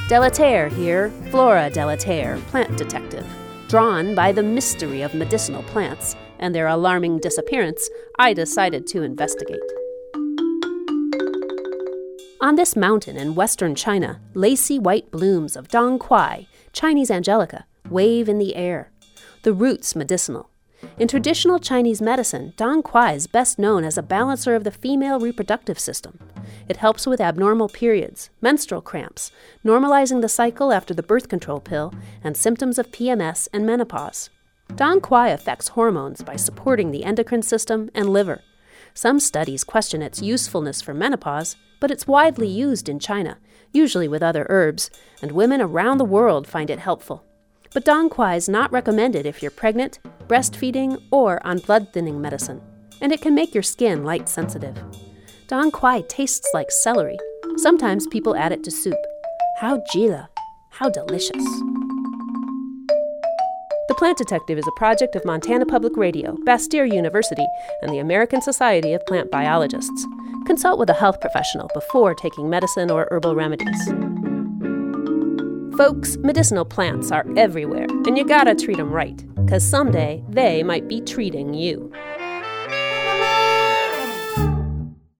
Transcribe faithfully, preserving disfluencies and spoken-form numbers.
Delaterre here, Flora Delaterre, plant detective. Drawn by the mystery of medicinal plants and their alarming disappearance, I decided to investigate. On this mountain in western China, lacy white blooms of dong quai, Chinese angelica, wave in the air. The root's medicinal. In traditional Chinese medicine, dong quai is best known as a balancer of the female reproductive system. It helps with abnormal periods, menstrual cramps, normalizing the cycle after the birth control pill, and symptoms of P M S and menopause. Dong quai affects hormones by supporting the endocrine system and liver. Some studies question its usefulness for menopause, but it's widely used in China, usually with other herbs, and women around the world find it helpful. But dong quai is not recommended if you're pregnant, breastfeeding, or on blood-thinning medicine, and it can make your skin light-sensitive. Dong quai tastes like celery. Sometimes people add it to soup. How jila, how delicious. The Plant Detective is a project of Montana Public Radio, Bastyr University, and the American Society of Plant Biologists. Consult with a health professional before taking medicine or herbal remedies. Folks, medicinal plants are everywhere, and you gotta treat them right, because someday they might be treating you.